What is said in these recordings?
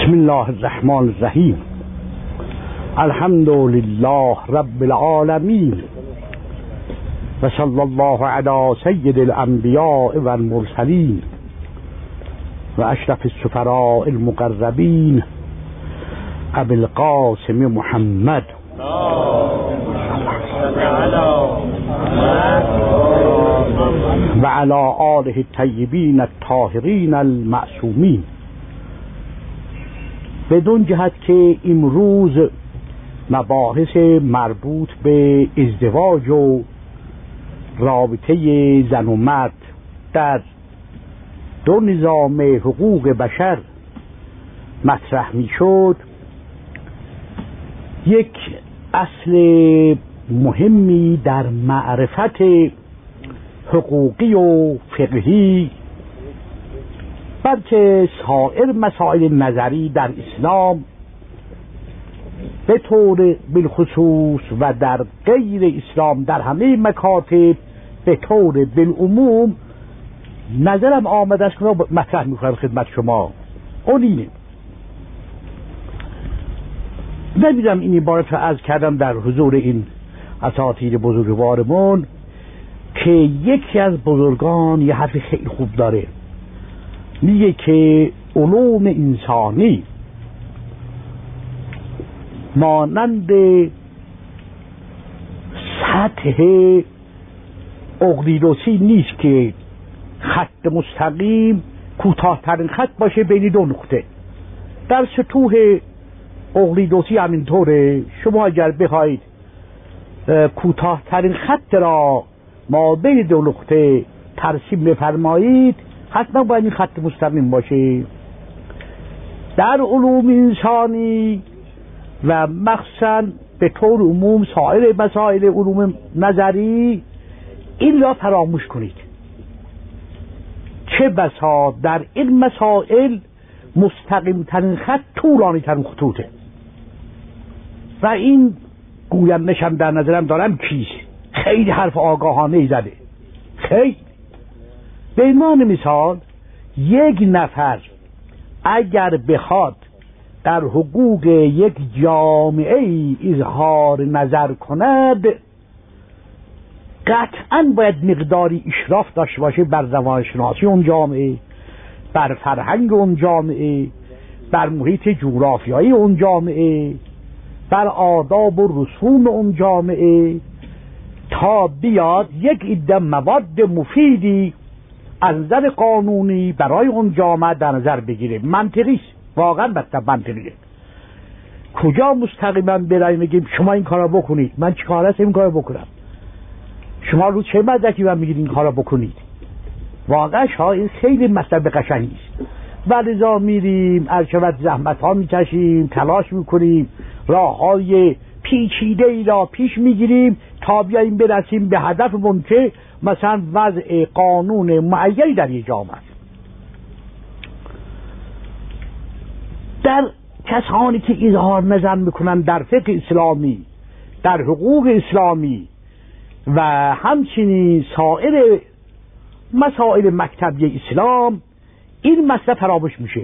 بسم الله الرحمن الرحیم. الحمد لله رب العالمین و صلی الله علی سید الانبیاء و المرسلین و اشرف السفراء المقربین ابی القاسم محمد و علی آله الطیبین الطاهرین المعصومین. بدون جهت که امروز مباحث مربوط به ازدواج و رابطه زن و مرد در دو نظام حقوق بشر مطرح می شد، یک اصل مهمی در معرفت حقوقی و فقهی بلکه سایر مسائل نظری در اسلام به طور بالخصوص و در غیر اسلام در همه مکاتب به طور بالعموم نظرم آمده است که مطرح می‌کنم خدمت شما. اون اینه، نمیدونم این عبارت رو عرض کردم در حضور این اساتید بزرگوارمون که یکی از بزرگان یه حرف خیلی خوب داره، میگه که علوم انسانی مانند سطح اقلیدوسی نیست که خط مستقیم کوتاه‌ترین خط باشه بین دو نقطه. در سطوح اقلیدوسی همینطوره. شما اگر بخواید کوتاه‌ترین خط را ما بین دو نقطه ترسیم بفرمایید حتما باید این خط مستقیم باشه. در علوم انسانی و مخصوصا به طور عموم سایر مسائل علوم نظری این را فراموش کنید. چه بسا در این مسائل مستقیم ترین خط طولانی ترین خطوطه و این گویندشم در نظرم دارم کیست. خیلی حرف آگاهانه زده. خیلی به عنوان مثال یک نفر اگر بخواد در حقوق یک جامعه اظهار نظر کند قطعا باید مقداری اشراف داشته باشه بر روانشناسی اون جامعه، بر فرهنگ اون جامعه، بر محیط جغرافیایی اون جامعه، بر آداب و رسوم اون جامعه، تا بیاد یک عده مواد مفیدی از نظر قانونی برای اون جامعه در نظر بگیره. منطقیست، واقعا منطقیه. کجا مستقیما برای میگیم شما این کارا بکنید، من چی کار هست این کارا بکنم؟ شما رو چه مدرکی من میگید این کارا بکنید؟ واقعا این خیلی مطلب قشنگی است. ولذا میریم ارشد زحمت ها میکشیم، تلاش میکنیم، راه های پیچیده ای را پیش میگیریم تا بیاییم برسیم به هدفمون که مثلا وضع قانون معینی در یک جامعه است. در کسانی که اظهار نظر میکنن در فقه اسلامی، در حقوق اسلامی و همچنین سایر مسائل مکتبی اسلام این مسئله فراموش میشه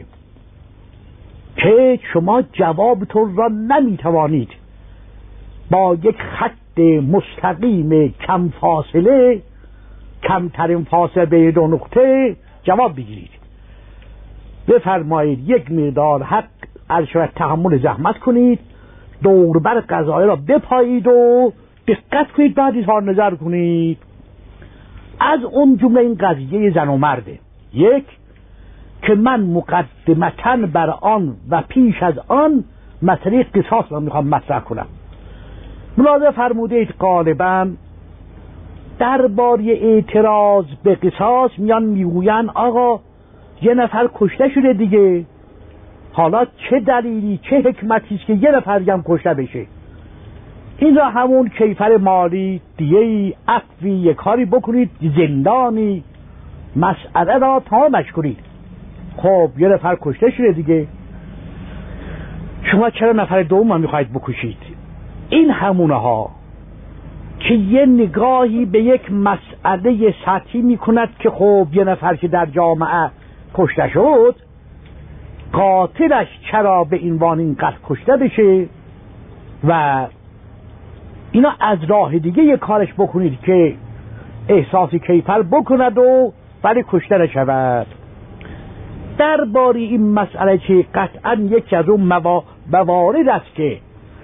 که شما جوابتون را نمیتوانید با یک خط مستقیم کم فاصله، کمترین فاصله بین دو نقطه جواب بگیرید. بفرمایید یک مقدار حق ارشد تحمل زحمت کنید، دوربر قضایی را بپایید و دقت کنید، بعد اظهار نظر کنید. از اون جمله این قضیه زن و مرده. یک که من مقدمتاً بر آن و پیش از آن مسئله قصاص را میخوام مطرح کنم. ملاحظه فرمودید غالباً درباره اعتراض به قصاص میان میگوین آقا یه نفر کشته شده دیگه، حالا چه دلیلی چه حکمتی است که یه نفر هم کشته بشه؟ این را همون کیفر مالی دیگه عفوی یک کاری بکنید، زندانی مسئله را تمامش کنید. خب یه نفر کشته شده دیگه، شما چرا نفر دوم هم میخواید بکشید؟ این همونه ها که یه نگاهی به یک مسئله سطحی میکند که خب یه نفر که در جامعه کشته شد قاتلش چرا به عنوان این قتل کشته بشه و اینا از راه دیگه یه کارش بکنید که احساس کیفر بکند و ولی کشته نشود. درباره این مسئله که قطعا یکی از اون موارد است که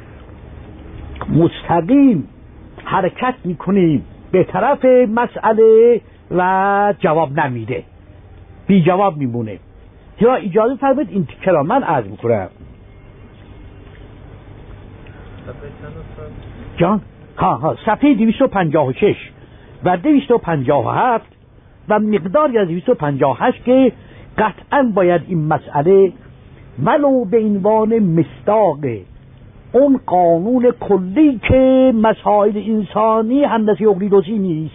مستقیم حرکت میکنیم به طرف مسئله و جواب نمیده، بی جواب میمونه. یا اجازه فرمایید این تیکه را من عرض میکنم. جان صفحه 256 و 257 و مقداری از 258 که قطعا باید این مسئله ولو به عنوان مصداق اون قانون کلی که مسائل انسانی هندسه اقلیدوسی نیست،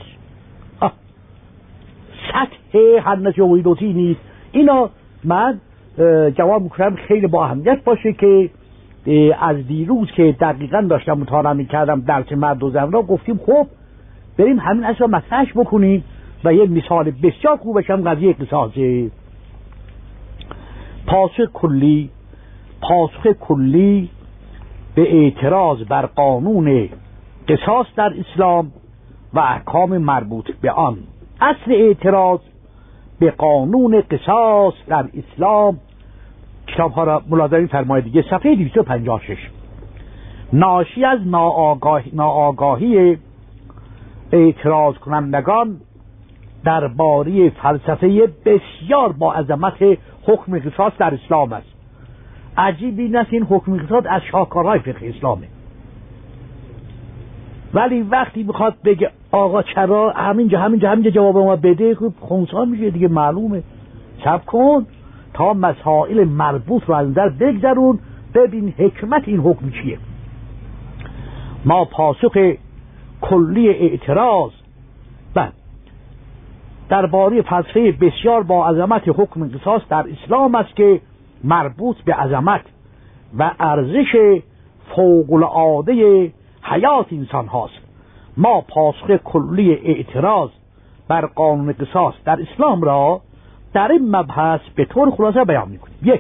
سطح هندسه اقلیدوسی نیست. اینا من جواب میکنم خیلی با اهمیت باشه که از دیروز که دقیقا داشتم مطالعه میکردم درس مرد و زن را گفتیم خب بریم همین اصلا مطرحش بکنیم و یه مثال بسیار خوبش هم قضیه قصاصه. پاسخ کلی به اعتراض بر قانون قصاص در اسلام و احکام مربوط به آن. اصل اعتراض به قانون قصاص در اسلام، کتاب ها را ملاحظه فرمایید دیگه، صفحه 256. ناشی از ناآگاهی اعتراض کنندگان درباره فلسفه بسیار با عظمت حکم قصاص در اسلام است. عجیب این است این حکم قصاص از شاهکارهای فقه اسلامه، ولی وقتی میخواد بگه آقا چرا همینجا جواب ما بده خونسا میشه دیگه. معلومه صبر کن تا مسائل مربوط رو از نظر بگذرون ببین حکمت این حکم چیه. ما پاسخ کلی اعتراض درباره فلسفه بسیار با عظمت حکم قصاص در اسلام است که مربوط به عظمت و ارزش فوق العاده حیات انسان هاست. ما پاسخ کلی اعتراض بر قانون قصاص در اسلام را در این مبحث به طور خلاصه بیان میکنیم. 1.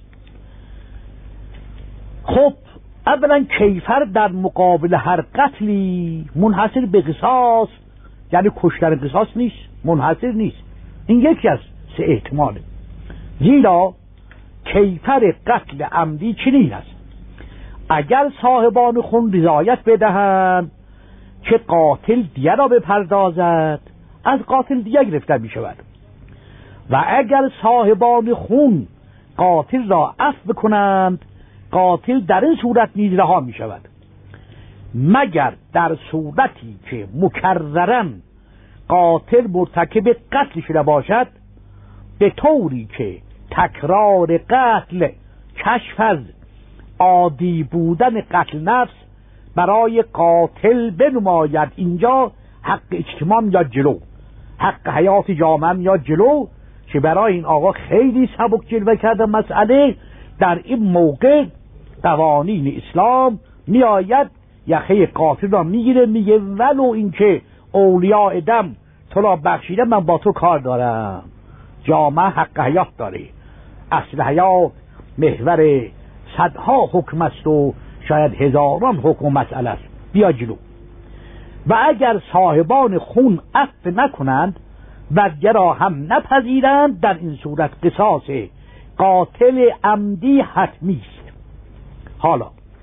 خب اولا کیفر در مقابل هر قتلی منحصر به قصاص یعنی کشتن قصاص نیست، منحصر نیست. این یکی از 3 احتماله. زیرا کیفر قتل عمدی چنین است: اگر صاحبان خون رضایت بدهند که قاتل دیگر را بپردازد از قاتل دیگر گرفته می شود و اگر صاحبان خون قاتل را عفو بکنند قاتل در این صورت نیز رها می شود، مگر در صورتی که مکرراً قاتل مرتکب قتل شده باشد به طوری که تکرار قتل کشف از عادی بودن قتل نفس برای قاتل بنماید. اینجا حق اجتماع یا جلو، حق حیات جامعه یا جلو که برای این آقا خیلی سبک جلوه کرده مسئله. در این موقع قوانین اسلام میآید یخه قاتل را میگیره، میگه ولو اینکه اولیاء دم تو را بخشیده من با تو کار دارم. جامعه حق حیات داره، اصل حیات محور صدها حکم است و شاید هزاران حکم و مسئله است. بیا جلو. و اگر صاحبان خون عفو نکنند و دیگر را هم نپذیرند در این صورت قصاص قاتل عمدی حتمی است. حالا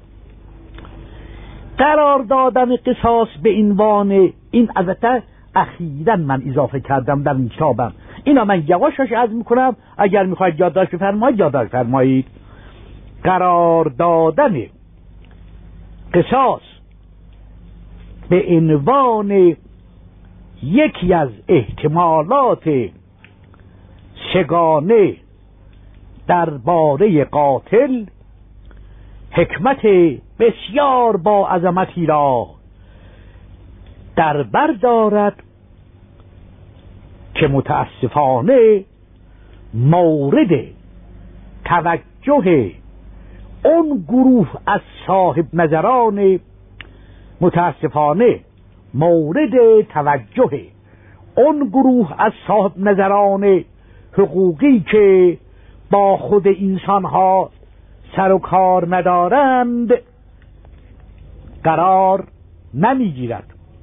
قرار دادن قصاص به عنوان این البته اخیراً من اضافه کردم در این کتابم، اینا من یواشش عرض میکنم، اگر میخواید یادداشت بفرمایید یادداشت فرمایید. قرار دادن قصاص به عنوان یکی از احتمالات سگانه درباره قاتل حکمت بسیار با عظمتی را در بر دارد که متاسفانه مورد توجه اون گروه از صاحب نظران حقوقی که با خود انسان ها سر و کار ندارند قرار نمیگیرد.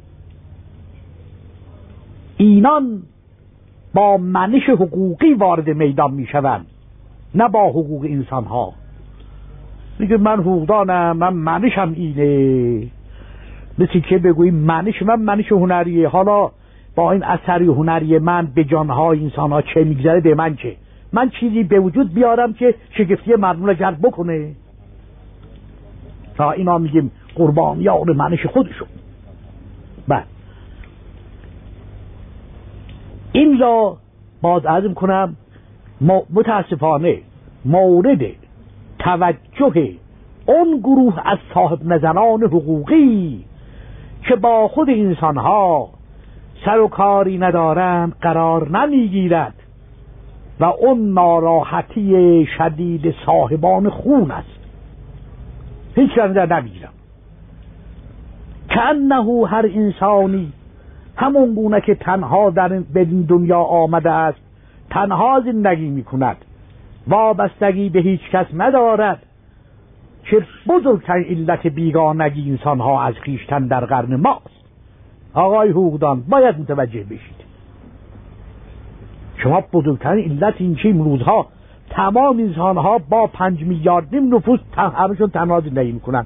اینان با منش حقوقی وارد میدان میشوند، نه با حقوق انسان ها. میگه من حقوقدانم، من منشم اینه. مثل که بگویی منش من منش هنریه، حالا با این اثری هنری من به جانهای انسان ها چه میگذره به من چه؟ من چیزی به وجود بیارم که شگفتی مردم را جلب بکنه. تا اینا میگیم قربانیان منش خودشون. بعد این را باز عرض کنم متاسفانه مورد توجه اون گروه از صاحب نظران حقوقی که با خود انسانها سر و کاری ندارند قرار نمیگیرد و اون ناراحتی شدید صاحبان خون است. هیچ نظر نمیگیرم. کأنه هر انسانی همون گونه که تنها در این دنیا آمده است تنها زندگی میکند، وابستگی به هیچ کس ندارد، که بزرگترین علت بیگانگی انسان ها از خویشتن در قرن ماست. آقای حقوقدان باید متوجه بشید. شما بزرگترین علت این که امروزها تمام انسان ها با 5 میلیارد نفوس همشون تنها زندگی میکنن.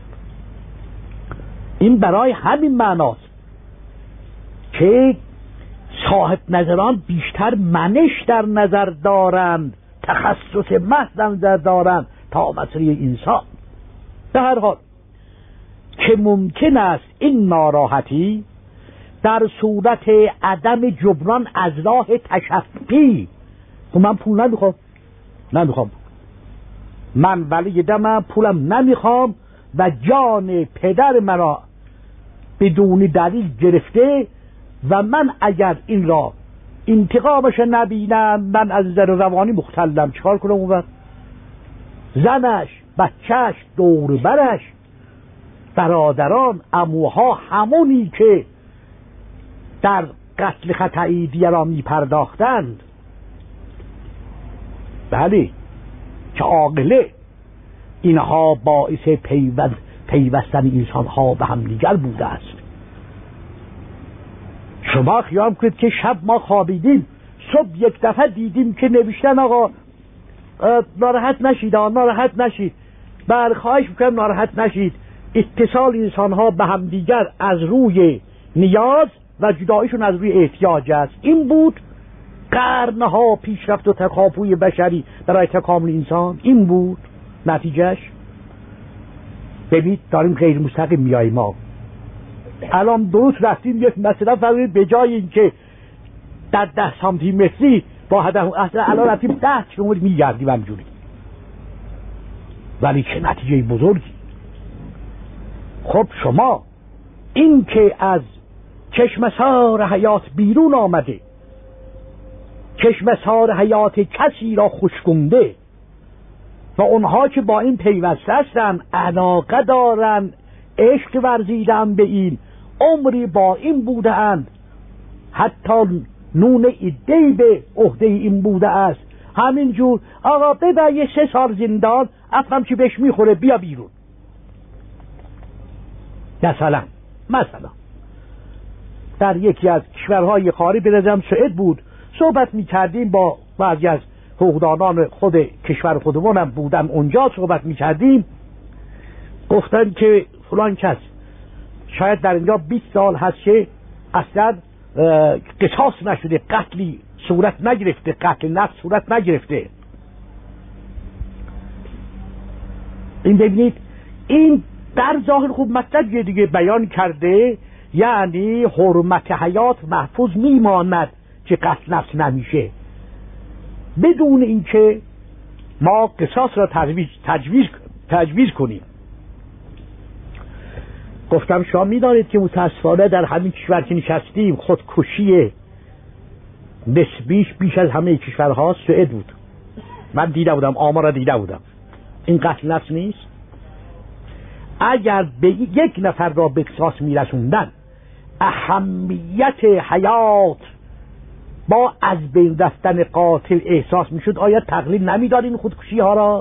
این برای همین معناست که صاحب نظران بیشتر منش در نظر دارند، تخصص محض در نظر دارند تا مسئله انسان. به هر حال که ممکن است این ناراحتی در صورت عدم جبران از راه تشفی، من پول نمیخوام من ولی دمم پولم نمیخوام و جان پدر مرا بدون دلیل گرفته و من اگر این را انتقامش نبینم من از نظر روانی مختلم، چکار کنم؟ اون وقت زنش، بچهش، دور برش، برادران، عموها، همونی که در قتل خطئی دیگران می پرداختند، بله که عاقله، اینها باعث پیوستن انسانها به هم دیگر بوده است. شما خیال کنید که شب ما خوابیدیم، صبح یک دفعه دیدیم که نوشتن آقا ناراحت نشید. بله خواهش میکنم ناراحت نشید. اتصال انسانها به هم دیگر از روی نیاز و جدایشون از روی احتیاج است. این بود قرنها پیشرفت و تکاپوی بشری برای تکامل انسان. این بود نتیجهش. ببینید داریم غیر مستقیم میاییم. ما الان درست رفتیم یک مثلا فرمایید به جای اینکه در 10 سانتی متری با هدف اصلا الان رفتیم 10 کیلومتر میگردیم همجوری، ولی چه نتیجه بزرگی. خب شما این که از چشمسار حیات بیرون آمده، چشمسار حیات کسی را خشکونده و اونها که با این پیوسته هستن، علاقه دارن، عشق ورزیدن به این، عمری با این بوده اند، حتی نون ایدهی به عهده این بوده است، همینجور آقا ببر یه 3 سال زندان، افهم چی بهش میخوره، بیا بیرون. مثلا در یکی از کشورهای خارجی به نظرم سوئد بود، صحبت میکردیم با بعضی از حقوقدانان خود کشور خودمونم بودن اونجا، صحبت میکردیم، گفتن که فلان کس شاید در اینجا 20 سال هست که اصلا قصاص نشده، قتلی صورت نگرفته، قتل نفس صورت نگرفته. این ببینید این در ظاهر خوب مطلب دیگه بیان کرده، یعنی حرمت حیات محفوظ میماند که قتل نفس نمیشه، بدون اینکه ما قصاص را تجویز کنیم. گفتم شما میدانید که متاسفانه در همین کشور که نشستیم خودکشی نسبیش بیش از همه کشورها سوئد بود. من دیده بودم، آمار را دیده بودم. این قتل نفس نیست؟ اگر به یک نفر را به قصاص میرسوندن، اهمیت حیات با از بین رفتن قاتل احساس میشد، آیا تقلیل نمیداد این خودکشی ها را؟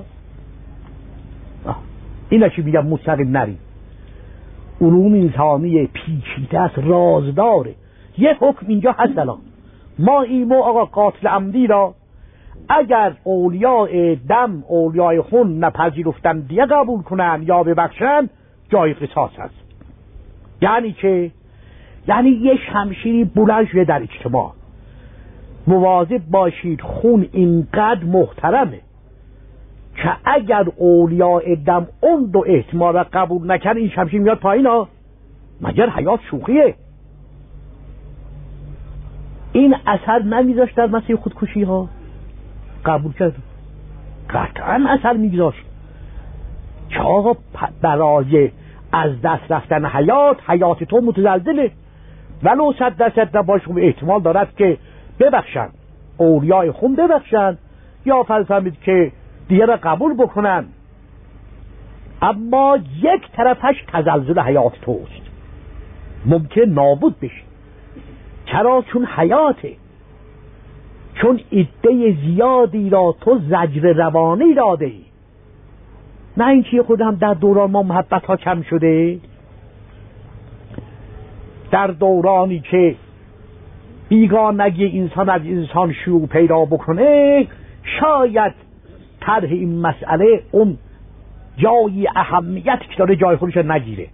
اینا چی میگم؟ مستقیم نریم. علوم انسانی پیچیده است، رازداره. یه حکم اینجا هست الان، ما ایمو آقا قاتل عمدی را اگر اولیاء دم اولیاء خون نپذیرفتن دیگه قبول کنن یا ببخشن، جای قصاص هست. یعنی چه؟ یعنی یه شمشیری بلند شده در اجتماع، مواظب باشید خون اینقدر محترمه که اگر اولیاء دم اون دو احتمال را قبول نکن، این شمشیر میاد پایین ها. مگر حیات شوخیه؟ این اثر نمیذاشت در مسیر خودکشی ها؟ قبول کرد، قطعا اثر میگذاشت که آقا برای از دست رفتن حیات تو متزلزله، ولو 100% نباشه، احتمال دارد که ببخشن، اولیاء خون ببخشن یا فهمید که دیگه را قبول بکنن، اما یک طرفش تزلزل حیات توست، ممکن نابود بشه. چرا؟ چون حیاته، چون عده زیادی را تو زجر روانی داده ای. نه اینکه خودم در دوران ما محبت ها کم شده، در دورانی که بیگانگی انسان از انسان شروع پیدا بکنه، شاید طرح این مسئله اون جایی اهمیت که داره جای خودش نگیره.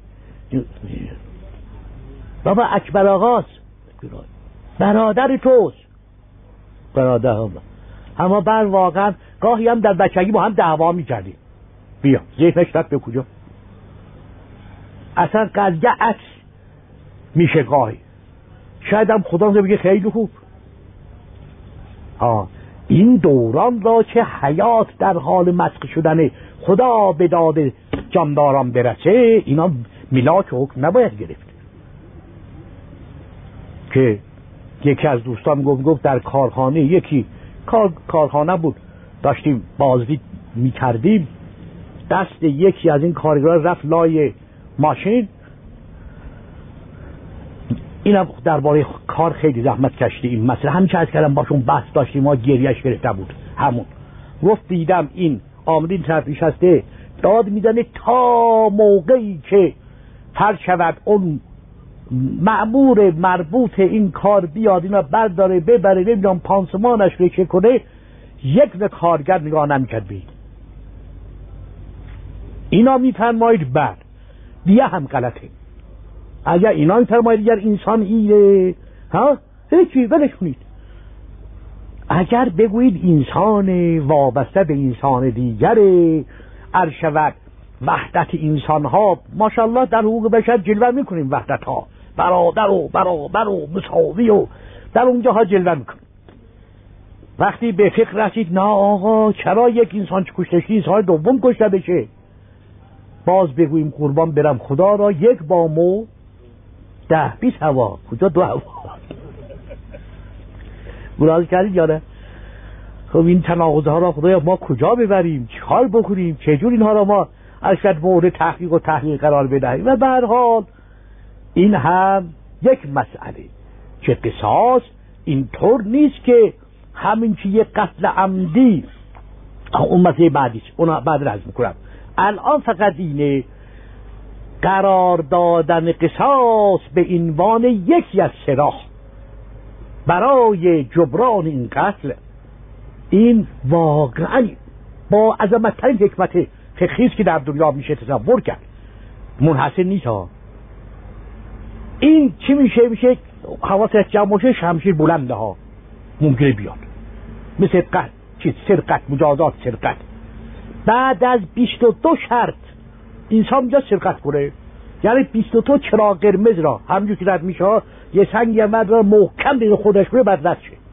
بابا اکبر آقاست، برادر توست، برادر اما بر واقعا گاهی هم در بچگی با هم دعوا می‌کردیم. بیا ذهنش رفت به کجا؟ اصلا قضیه عکس میشه گاهی، شاید هم خدا بگه خیلی خوب. این دوران را که حیات در حال مسخ شدن، خدا به داد جانداران برسه، اینا ملاک حکم نباید گرفت. که یکی از دوستان گفت در کارخانه، یکی کارخانه بود، داشتیم بازدید میکردیم، دست یکی از این کارگران رفت لای ماشین. اینم درباره کار خیلی زحمت کشیده این مسئله، همین که از کردم باشون بحث داشتیم، ما گریهش گرفته بود. همون گفت دیدم این آمدین طرفیش هسته داد میزنه تا موقعی که هر شود اون مأمور مربوط این کار بیاد اینا برداره ببره نمیدونم پانسمانش رو چه کنه، یک به کارگر نگاه نمیکرد. بید اینا میفرمایید بر دیگه هم غلطه. اگر اینا میفرمایید دیگر انسان ایره هیچی ولش کنید. اگر بگویید انسان وابسته به انسان دیگره، شود وحدت انسان ها، ماشاءالله در حقوق بشر جلوه میکنیم، وحدت ها برادر و برابر و مساوی و در اونجا ها جلوه میکنیم. وقتی به فکر رسید نه آقا چرا یک انسان چه کشته انسان دوم کشته بشه، باز بگوییم قربان برم خدا را، یک با مو 10-20 هوا، کجا 2 هوا. ملاحظه کردید یا نه؟ خب این تناقض ها را خدایا ما کجا ببریم، چیکار بکنیم، چجور اینها را ما ارشد مورد تحقیق و تحلیل قرار بدهیم؟ و به هر حال این هم یک مسئله که قصاص اینطور نیست که همین که یک قتل عمدی، اون مسئله بعدیش اونا بعد رزم میکنم. الان فقط اینه قرار دادن قصاص به عنوان یکی از سلاح برای جبران این قتل، این واقعا با عظمت‌ترین حکمت فقهی است که در دنیا میشه تصور کرد. منحصر نیست ها. این چی میشه حواست جمع میشه، شمشیر بلنده ها ممکنه بیاد، مثل سرقت، مجازات سرقت. بعد از 22 شرط انسان میاد سرقت کنه، یعنی 22 چراغ قرمز را همونجور که رد میشه یه سنگ مرد را محکم به خودش کنه بعد رد شه.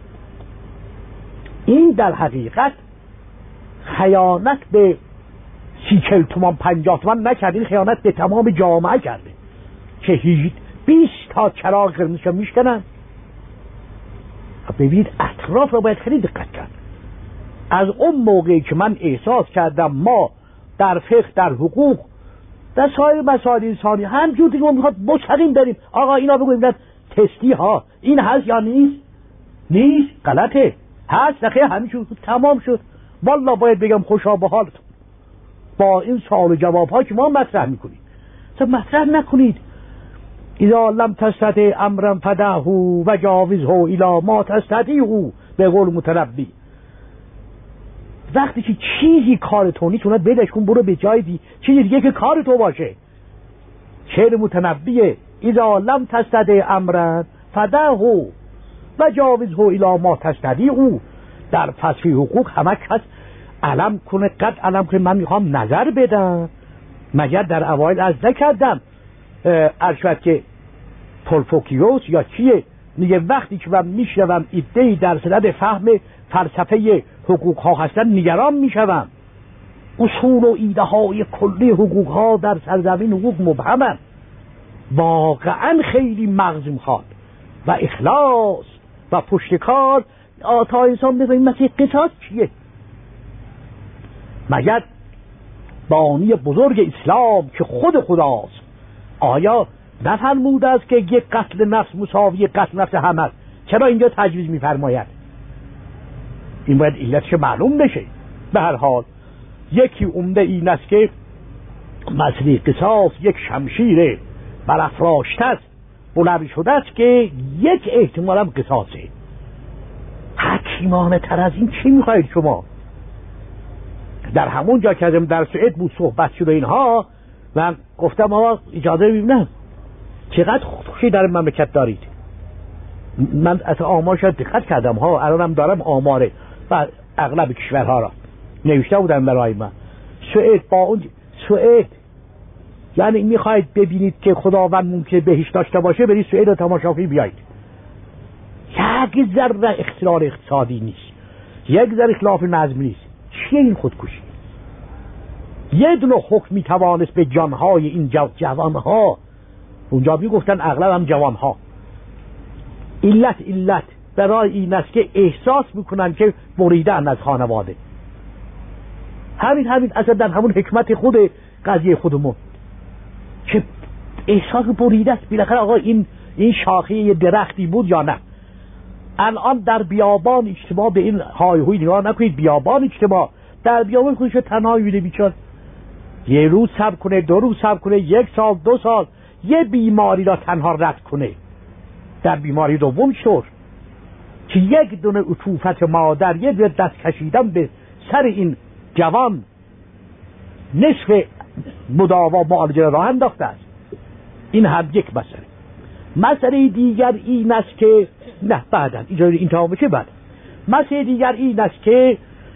این در حقیقت خیانت به 30-40 تومان 50 تومان نکرد، این خیانت به تمام جامعه کرده که 20 تا چراغ قرمز را میشکنن. ببینید اطراف را باید خیلی دقت کرد. از اون موقعی که من احساس کردم ما در فقه، در حقوق، در سایر مسائل انسانی همجور دیگه ما میخواد مستقیم بریم آقا اینا بگویم تستی ها این هست یا نیست، نیست، غلطه، هست، نخیر، همین تمام شد. والله باید بگم خوشا به حالتون با این سوال و جواب ها که ما مطرح میکنید. مطرح نکنید اذا لم تستطع امرا فدعه و جاوزه الی ما تستطیع، به قول متنبی. وقتی که چیزی کار تو نیست اونت بدش کن، برو به جای چیزی دیگه که کار تو باشه. شعر متنبیه اذا لم تستطع امرا فدعه و جاوزه الی ما تستطیع. در فصل حقوق همه کس علم کنه، قد علم کنه من میخوام نظر بدم. مگر در اوایل از نکردم ارشد که پولفوکیوس یا کیه میگه وقتی که من میشنوم ایده‌ای در صدد فهم فلسفه حقوق ها هستن نگران میشوم. اصول و ایده های کلی حقوق ها در سرزمین حقوق مبهمن. واقعا خیلی مغز میخواد و اخلاص و پشتکار تا انسان بفهمه مثل قصاص چیه. مگر بانی بزرگ اسلام که خود خداست آیا نفرموده است که یک قتل نفس مساوی قتل نفس همه است؟ چرا اینجا تجویز میفرماید؟ این باید علتش معلوم بشه. به هر حال یکی عمده این است که مسئله قصاص یک شمشیر برافراشته است، بلند شده است که یک احتمال هم قصاصه. حکیمانه تر از این چی میخواید شما؟ در همون جا که ازم در سوئد بود صحبت شده اینها، من گفتم آقا اجازه ببینم چقدر خوشی در مملکت دارید. من از آمار شاید دقت کردم ها، الانم دارم آماره و اغلب کشورها را نوشته بودم برای من. سوئد با اون سوئد، یعنی میخواید ببینید که خداوند ممکنه بهش داشته باشه، برید سوئد و تماشاگری بیایید. یک ذره اختلال اقتصادی نیست، یک ذره اختلاف نظمی نیست. چیه این خودکشی؟ یه دونه حکم میتوانست به جانهای این جوانها، اونجا میگفتن اغلب هم جوانها، علت برای این است که احساس میکنن که بریدن از خانواده. همین اصلا در همون حکمت خود قضیه خودمون که احساس بریده است. بالاخره آقا این شاخه یه درختی بود یا نه؟ الان در بیابان اجتماع به این های هوی نگاه نکنید. بیابان اجتماع در بیابان خودش تنهایی بیده بیچار، یه روز صبر کنه، 2 روز صبر کنه، 1 سال 2 سال یه بیماری را تنها رد کنه. در بیماری دوم شور که یک دونه عطوفت مادر، یه دونه دست کشیدن به سر این جوان نصف مداوا معالجه راه انداخته است. این هم یک مسئله دیگر این است که نه بعدن این تمام بشه. بعد مسئله دیگر این است که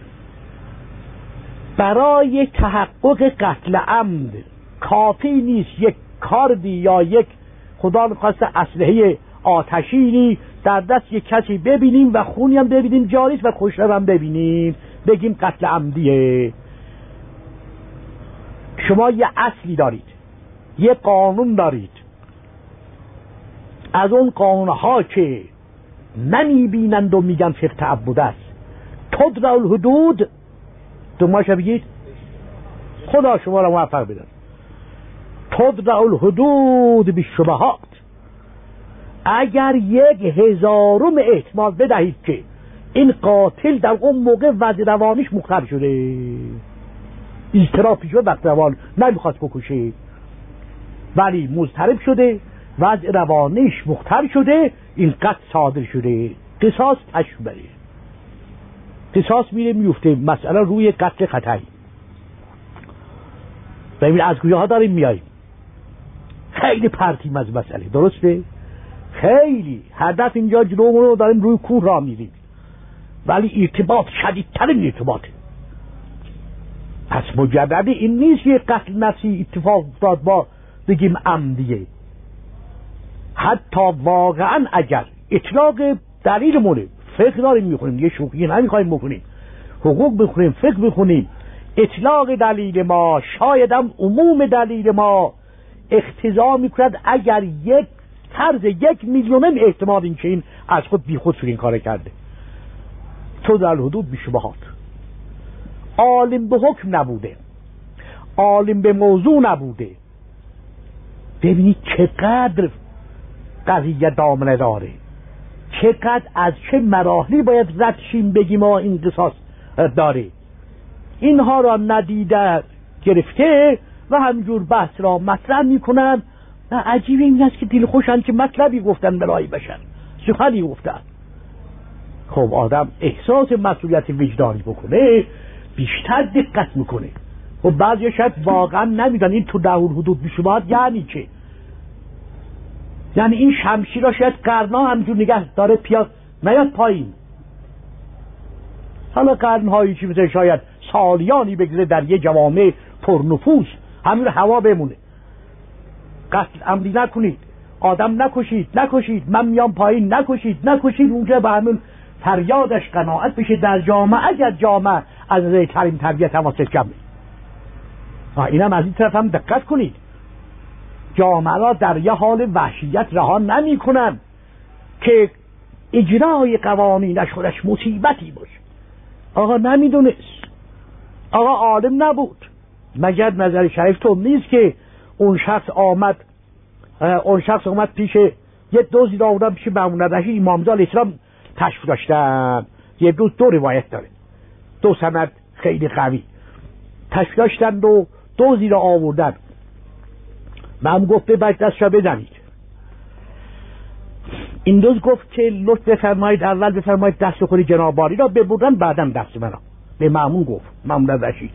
برای تحقق قتل عمد کافی نیست یک کاردی یا یک خدا نخواسته اسلحه آتشینی در دست یک کسی ببینیم و خونی هم ببینیم جاریست و کشته هم ببینیم بگیم قتل عمدیه. شما یه اصلی دارید، یه قانون دارید، از اون قانونها که نمیبینند و میگن فقه تعبد است. تدرع الحدود، دماشا بگید خدا شما را موفق بده. تدرع الحدود بالشبهات. اگر 1000 احتمال بدهید که این قاتل در اون موقع وضع روانیش مختل شده، اضطرابی شده، وقت روان نمیخواست بکشه ولی مضطرب شده، وضع روانیش مختل شده، این قتل صادر شده، قصاص تشبیه، قصاص میره میفته. مسئله روی قتل خطایی. ببین از کجاها داریم میاییم. خیلی پرتیم از مسئله، درسته؟ خیلی هدف اینجا جلومون رو داریم روی کوه را میریم ولی ارتباط شدیدترین ارتباطه. پس مجرد این نیست یه قتل نفسی اتفاق افتاد با بگیم عمدیه. حتی واقعا اگر اطلاق دلیل مونه، فقه داریم میخونیم، یه شوخی نمیخوایم بکنیم، حقوق بخونیم، فقه بخونیم، اطلاق دلیل ما شاید هم عموم دلیل ما اقتضا میکند اگر یک طرز 1,000,000 احتمال این که این از خود بی خود این کار کرده. تو در حدود بیشبهات. عالم به حکم نبوده، عالم به موضوع نبوده. ببینید چقدر قضیه دامنه داره، چقدر از چه مراحلی باید رد شیم بگیم ما این قصاص داره. اینها را ندیده گرفته و همجور بحث را مطرح میکنن. عجیب این است که دل خوشن که مطلبی گفتن برای بشر، سخنی گفتن. خب آدم احساس مسئولیت وجدانی بکنه بیشتر دقت میکنه. خب بعضی شاید واقعا نمیدن این تو دهور حدود میشود یعنی چه. یعنی این شمشیر را شاید قرنا همجور نگه داره پیاز نیاد پایین. حالا قرنهایی چی مثل شاید سالیانی بگذره در یه جوامع پرنفوذ همین هوا بمونه. قتل عمدی نکنید، آدم نکشید، من میام پایین، نکشید، اونجا به همین فریادش قناعت بشه در جامعه. اگر جامعه از نظر تعلیم تربیت حواست جمعه، اینم از این طرف هم دقت کنید، جامعه را در یه حال وحشیت رها نمی کنن که اجرای قوانینش خودش مصیبتی باشه. آقا نمیدونست، آقا عالم نبود، مگر نظر شریفتون نیست که اون شخص آمد پیش یه دوزی را آوردن پیش مأمون رشید، امامزاده علیه السلام تشریف داشتن. یه دو روایت داره، دو سند خیلی قوی. تشریف داشتن و دوزی را آوردن. مأمون گفت ببرید دستش را بزنید. این دوز گفت که لطف بفرمایید اول بفرمایید دست خود جناب عالی را ببرن بعدم دست منو. به مأمون گفت، مأمون رشید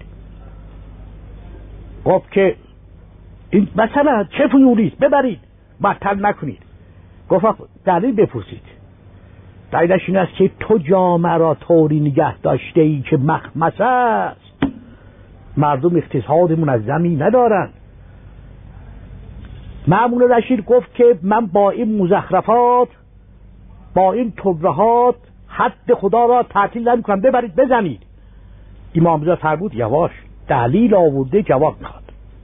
گفت که این مثلا چه فیولیست ببرید بدتر نکنید. گفت دلیل بپرسید. دلیلش این است که تو جامعه را طوری نگه داشته ای که مخمصه است، مردم اقتصاد منظمی ندارن. مأمون رشید گفت که من با این مزخرفات، با این تبرهات حد خدا را تعطیل نمی کنم، ببرید بزنید. امامزاده فرمود یواش، دلیل آورده جواب میخواد.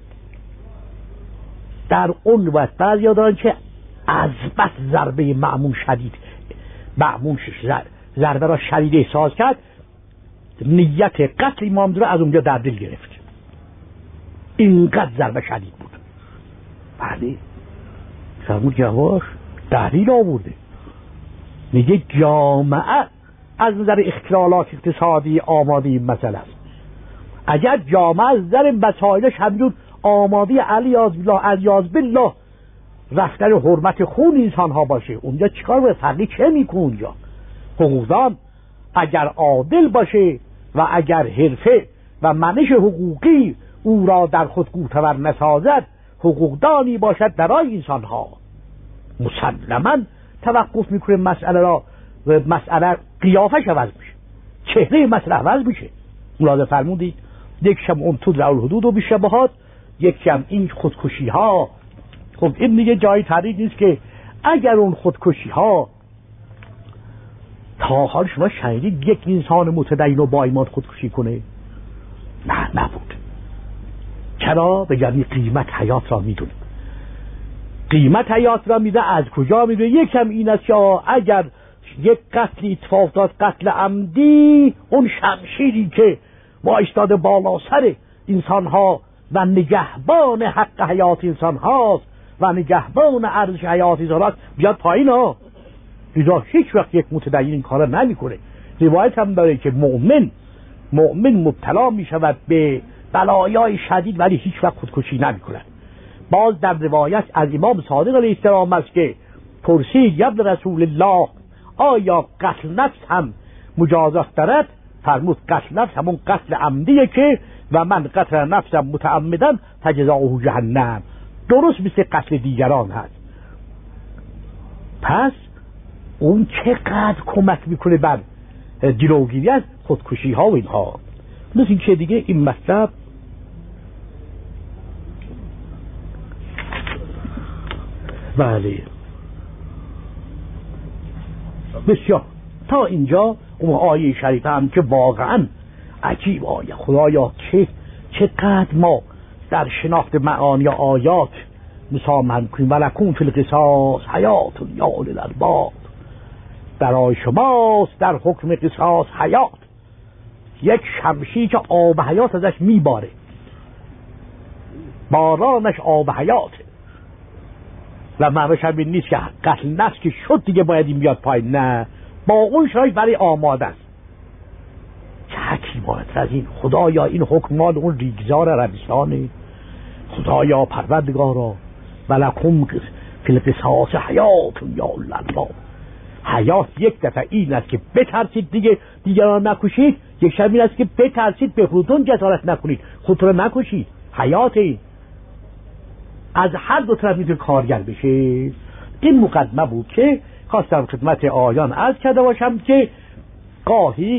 در اون وقت بعضی دارن که از بس ضربه مأمون شدید، مأمون ضربه را شدید احساس کرد، نیت قتل امامزاده را از اونجا در دل گرفت. اینقدر ضربه شدید بود. بله فرمود یواش، دلیل آورده، میگه جامعه از نظر اختلالات اقتصادی آماده این مسئله است. اگر جامعه از نظر مسائلش همجور آماده علیاذ بالله رفتن حرمت خون انسان ها باشه، اونجا چیکار به فرقی چه میکنه؟ اونجا حقوقدان اگر عادل باشه و اگر حرفه و منش حقوقی او را در خود گوتور نسازد، حقوقدانی باشد برای انسان ها، مسلما توقف میکنه مسئله را، مسئله قیافش عوض میشه، چهره مسئله عوض میشه. ملاحظه فرمودید یکشم اون تو در الحدود و بیشبهات، یکشم این خودکشی ها. خب این میگه جای تردید نیست که اگر اون خودکشی ها تا حال شما شنیدید یک انسان متدین و با ایمان خودکشی کنه؟ نه نبود. چرا؟ بگردی قیمت حیات را میدونه. قیمت حیات را میده از کجا میده؟ یکم این است که اگر یک قتل اتفاق داد، قتل عمدی، اون شمشیری که با ایستاده بالا سر انسان ها و نگهبان حق حیات انسان هاست و نگهبان ارزش حیات انسان هاست بیاد پایین ها. اینا هیچ وقت یک متدین این کار نمی کنه. روایت هم داره که مؤمن مبتلا می شود به بلایای شدید ولی هیچ وقت خودکشی نمی کند. باز در روایت از امام صادق علیه السلام است که پرسید ابن رسول الله آیا قتل نفس هم مجازات دارد؟ فرمود قتل نفس همون قتل عمدیه که و من قتل نفسم متعمدا فجزاؤه جهنم، درست مثل قتل دیگران هست. پس اون چقدر کمک میکنه بر جلوگیری از خودکشی ها و اینها. مثل این که دیگه این مطلب بله بسیار تا اینجا اون آیه شریفه هم که واقعا عجیب آیه. خدایا چقدر ما در شناخت معانی آیات مسامحه کنیم. ولکم فی القصاص حیات یا اولی الالباب، برای شماست در حکم قصاص حیات، یک شمشیر که آب حیات ازش میباره، بارانش آب حیاته. و معنیش هم این نیست که قتل نفس که شد دیگه باید این بیاد پایین، نه، با اون شرایط برای آماده است. چه حکیمانه از این. خدایا این حکم مال اون ریگزار عربستانه. خدایا پروردگارا ولکم فی القصاص حیات یا الله. حیات یک دفعه این است که بترسید دیگه دیگران نکشید، یک شب این است که بترسید به خودتون جسارت نکنید، خودتون رو نکشید. حیات این از هر دو طرف میتونه کارگر بشه. این مقدمه بود که خواستم خدمت آیان عرض کرده باشم که گاهی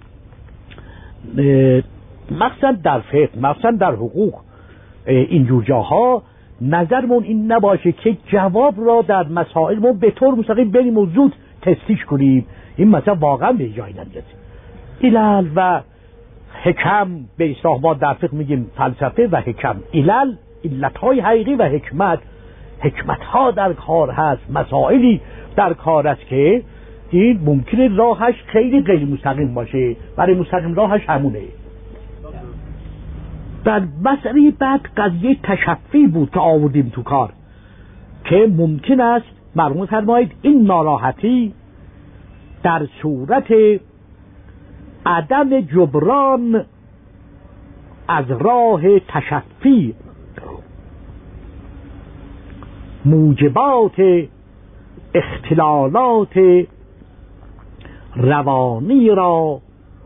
مخصوصا در فقه، مخصوصا در حقوق، اینجور جاها نظرمون این نباشه که جواب را در مسائلمون به طور مستقیم بریم و زود تستیش کنیم. این مثلا واقعا به جایی نمیرسه. علل و حکم به اصطلاح ما در فقه میگیم فلسفه و حکم. علل علتهای حقیقی و حکمتها در کار هست، مسائلی در کار است که این ممکنه راهش خیلی غیر مستقیم باشه، برای مستقیم راهش همونه. در مسئله بعد قضیه تشفی بود که آوردیم تو کار که ممکن است مرحوم فرمایید این ناراحتی در صورت عدم جبران از راه تشفی موجبات اختلالات روانی را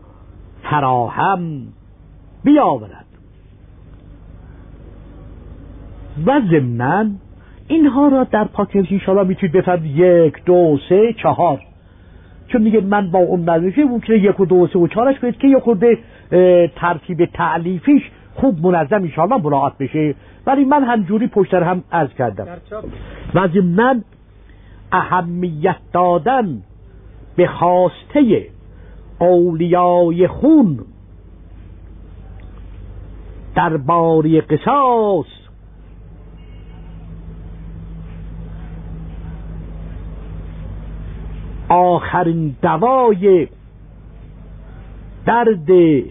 فراهم بیاورد و ضمناً اینها را در پاکیزه انشاءالله میتونید بفرمید 1 2 3 4، چون میگه من با اون مدرسه ممکنه 1 و 2 و 3 و 4 کنید که یه خورده ترتیب تعلیفیش خوب منظم انشاءالله مراعات بشه، ولی من همجوری پشتر هم عرض کردم. و ضمناً اهمیت دادن به خواسته اولیای خون درباره قصاص آخرین دوای درد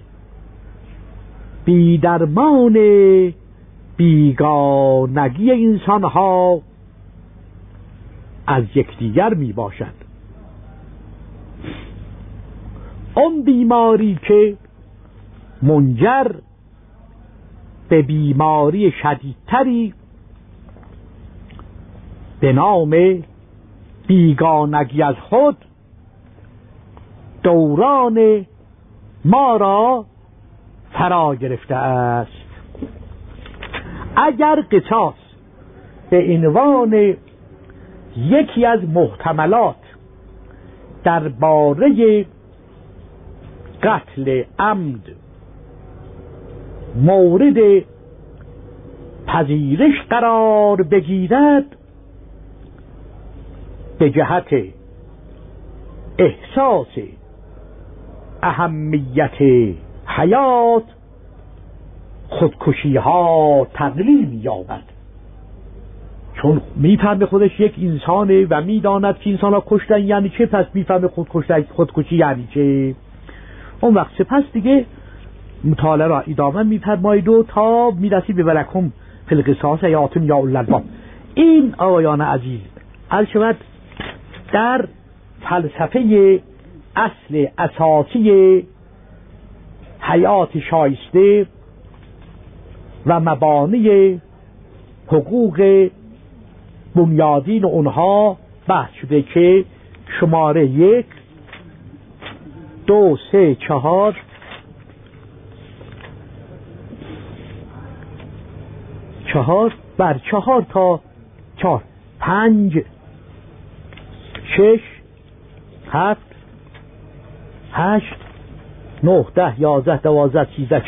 بیدرمان بیگانگی انسان ها از یکدیگر می باشد. اون بیماری که منجر به بیماری شدیدتری به نام بیگانگی از خود دوران ما را فرا گرفته است. اگر قصاص به عنوان یکی از محتملات درباره قتل عمد مورد پذیرش قرار بگیرد، به جهت احساس اهمیت حیات خودکشی ها تقلیل می‌یابد، چون میفهمه خودش یک انسانه و میداند که انسان ها کشتن یعنی چه، پس میفهمه خودکشی یعنی چه. اون وقت سپس دیگه مطالعه را ادامه می‌فرمایید و تا میرسید به ولکم فی القصاص حیات یا اولی الالباب. این آقایان عزیز عرض شود در فلسفه اصل اساسی حیات شایسته و مبانی حقوق بنیادین اونها بحث شده که شماره 1 2 3 4 بر 4 تا 4 5 6 7 8 9 10 11 12 13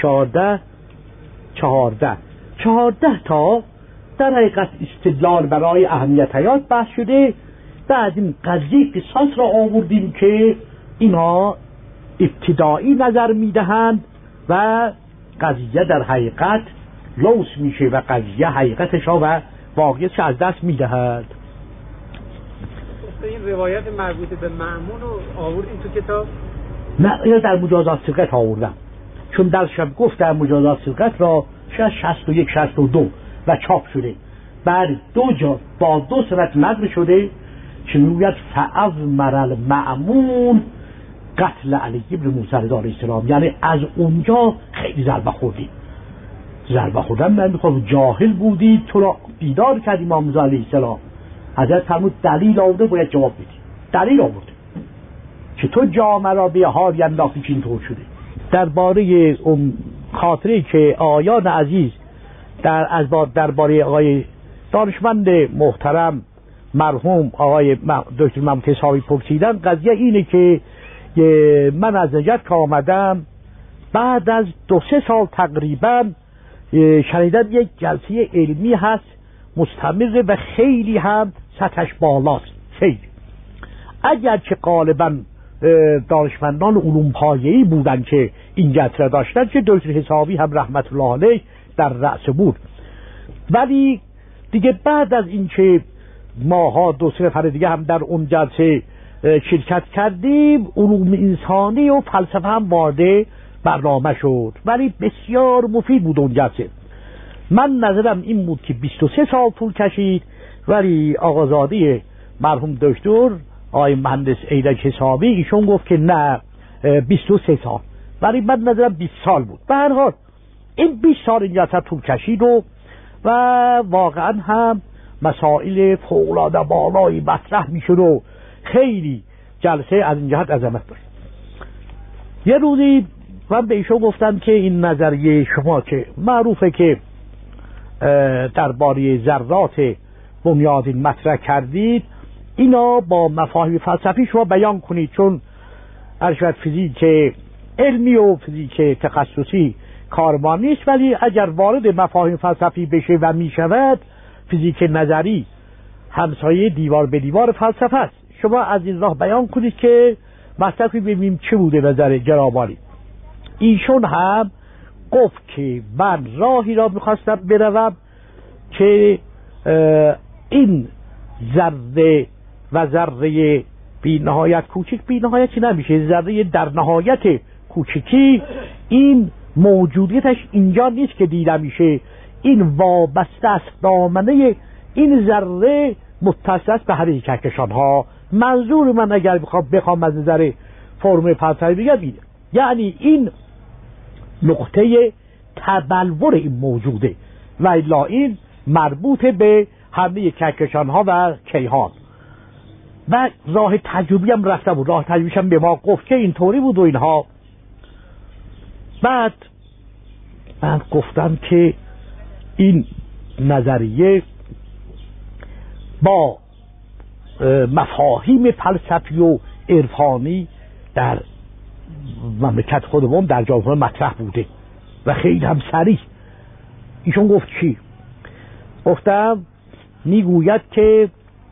14 تا در حقیقت استدلال برای اهمیت حیات بحث شده. بعد این قضیه قصاص را آوردیم که اینا ابتدایی نظر میدهند و قضیه در حقیقت لوس میشه و قضیه حقیقتش و واقعیتش از دست میدهد. این روایت مربوط به مأمون رو آوردیم تو کتاب؟ نه، اینو در مجازات سرقت آوردم، چون در شب گفت در مجازات سرقت را 61 62 و چاپ شده. بعد دو جا با دو سنت نقل شده که میگوید فاضمر المأمون قتل علی ابن موسی علیه السلام، یعنی از اونجا خیلی ضربه خوردید. ضربه خوردن من میخوام جاهل بودید، تو را بیدار کرد امام موسی علیه السلام. حضرت فرمود دلیل آورده باید جواب بدی. دلیل آورده که تو جامعه را به حال انداختی که اینطور شده. درباره اون خاطره که آیان عزیز درباره آقای دانشمند محترم مرحوم آقای دکتر محمود حسابی پرسیدن، قضیه اینه که من از نجات که آمدم بعد از 2-3 سال تقریبا شنیدم یک جلسه علمی هست مستمر و خیلی هم سطحش بالاست. خیلی اگرچه غالبا دانشمندان علوم پایه‌ای بودن که این جلسه داشتن که دکتر حسابی هم رحمت الله علیه در رأس بود، ولی دیگه بعد از این که ماها 2-3 نفر دیگه هم در اون جلسه شرکت کردیم، علوم انسانی و فلسفه هم وارد برنامه شد، ولی بسیار مفید بود اون جلسه. من نظرم این بود که 23 سال طول کشید، ولی آقازاده مرحوم دکتر آقای مهندس ایرج حسابی ایشون گفت که نه 23 سال، ولی من نظرم 20 سال بود. به هر حال این 20 سال این جلسه طول کشید و واقعا هم مسائل فوق‌العاده بالایی مطرح میشد و خیلی جلسه از این جهت عظمت داشت. یه روزی من به ایشون گفتم که این نظریه شما که معروفه که درباره ذرات بنیادین مطرح کردید، اینا با مفاهیم فلسفی شما بیان کنید، چون ارشد فیزیک علمی و فیزیک تخصصی کارمان نیست، ولی اگر وارد مفاهیم فلسفی بشه و میشود فیزیک نظری همسایه دیوار به دیوار فلسفه است. شما از این راه بیان کنید که مطلبی ببینیم چه بوده نظر جنابعالی. ایشون هم گفت که من راهی را میخواستم بروم که این ذره و ذره بی نهایت کوچک، بی نهایتی نمیشه، ذره در نهایت کوچکی، این موجودیتش اینجا نیست که دیده میشه، این وابسته است، دامنه این ذره متصل است به هر یک کهکشان ها. منظور من اگر بخوام از نظر فرم فلسفی بگم، یعنی این نقطه تبلور این موجوده و الا این مربوط به همه کهکشان ها و کیهان. و راه تجربی هم رفته بود، راه تجربیش هم به ما گفت که اینطوری بود و اینها. بعد من گفتم که این نظریه با مفاهیم فلسفی و عرفانی در مملکت خودمون در جامعه مطرح بوده و خیلی هم صریح. ایشون گفت چی؟ گفتم میگوید که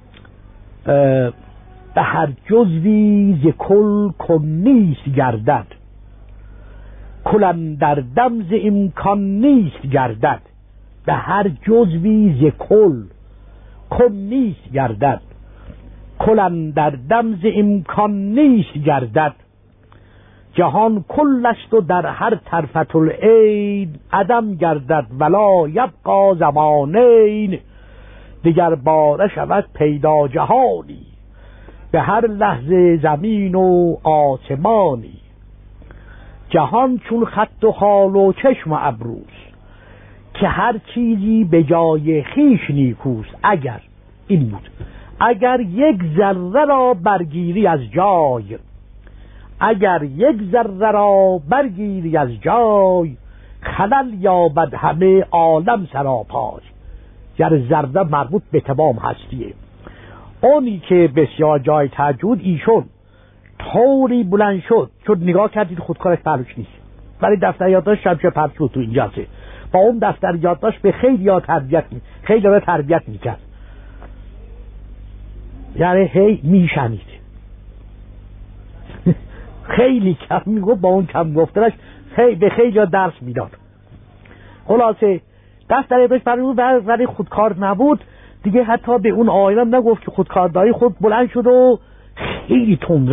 به هر جزوی ز کل نیست گردد، کلن در دم ز امکان نیست گردد. به هر جزوی ز کل نیست گردد، کلن در دم ز امکان نیست گردد. جهان کل است و در هر طرفت العین عدم گردد، ولا یبقا زمانین دیگر باره شود پیدا جهانی. به هر لحظه زمین و آسمانی، جهان چون خط و خال و چشم و ابروست، که هر چیزی به جای خیش نیکوست. اگر این بود، اگر یک ذره را برگیری از جای، اگر یک ذره را برگیری از جای، خلل یابد همه عالم سراپای. یعنی ذره مربوط به تمام هستیه. اونی که بسیار جای تعجب، ایشون طوری بلند شد چون نگاه کردید خودکارش پرچ نیست، ولی دفتر یادداشت شمشه پرچ بود تو این جلسه. با اون دفتر یادداشت به خیلی را تربیت میکرد، یعنی هی میشنید خیلی کم میگفت، با اون کم گفتنش به خیلی درس میداد. خلاصه دفتر یادداشت برای ولی خودکار نبود دیگه. حتی به اون آیرم نگفت که خودکارداری، خود بلند شد و خیلی تند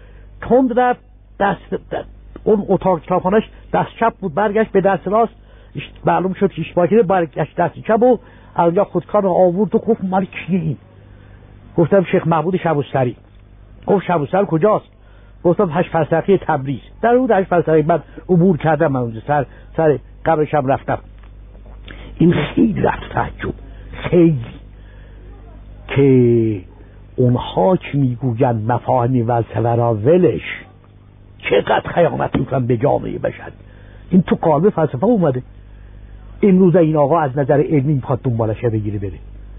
رفت. دست اون اتاق کتابخانه‌اش دست چپ بود، برگشت به دست راست، معلوم شد که اشتباهی برگشت دست چپ و از اونجا خودکار آورد و گفت مال کیه این؟ گفتم شیخ محمود شبوستری. گفت شبوستر کجاست؟ گفتم 8 فرسخی تبریز. در حدود 8 فرسخی بعد عبور کردم من اونجا سر قبرشم رفتم. این خیلی رفت تعجب، خیلی که اونها که میگوین مفاهیم فلسفه را ولش، چقدر خیانت میکنن به جامعه بشر. این تو قالب فلسفه اومده. امروز این آقا از نظر علمی میخواد دنبالش بگیره بره.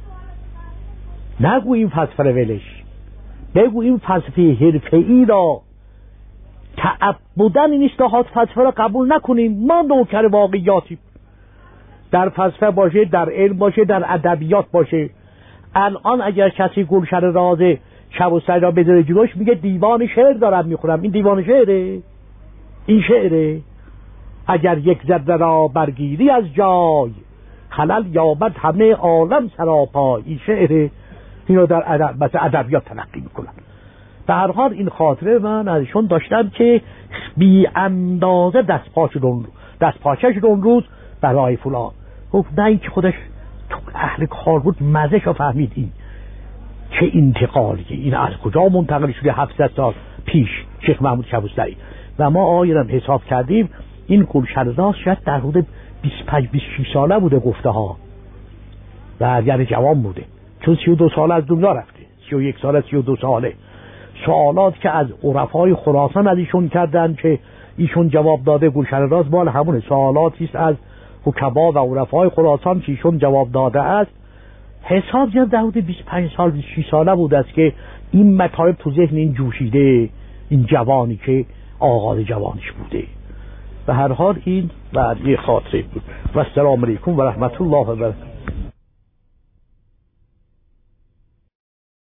نگو این فلسفه را ولش، بگو این فلسفه حرفه‌ای را تعبداً این اصطلاحات فلسفه را قبول نکنیم. ما نوکر واقعیاتیم، در فلسفه باشه، در علم باشه، در ادبیات باشه. الان اگر کسی گلشن راز شبوستری را بذاره جلوش میگه دیوان شعر دارم میخورم. این دیوان شعره؟ این شعره؟ اگر یک ذره را برگیری از جای، خلل یابد همه عالم سراپای. این شعره؟ اینو در ادبیات تلقی میکنن. به هر حال این خاطره من ازشون داشتم که بی اندازه دستپاچه شد اون روز برای فلان. گفت نه، این که خودش تو اهل کار بود مزهش رو فهمید. این چه انتقالیه، این از کجا منتقل شده 700 سال پیش شیخ محمود شبوستری. و ما آیرم حساب کردیم این گلشن راز شاید در حدود 25-26 ساله بوده گفته ها، و یعنی جوان بوده، چون 32 ساله از دنیا رفته، 31 ساله 32 ساله. سوالات که از عرفای خراسان از ایشون کردن که ایشون جواب داده، گلشن راز مال همونه سوالاتی است از حکما و عرفای خراسان که ایشون جواب داده است. حساب جمع در حدود 25 سال 26 ساله بود است که این مطالب تو ذهن این جوشیده، این جوانی که آغاز جوانش بوده. به هر حال این بعد یه خاطره بود. و السلام علیکم و رحمت الله و برکاته.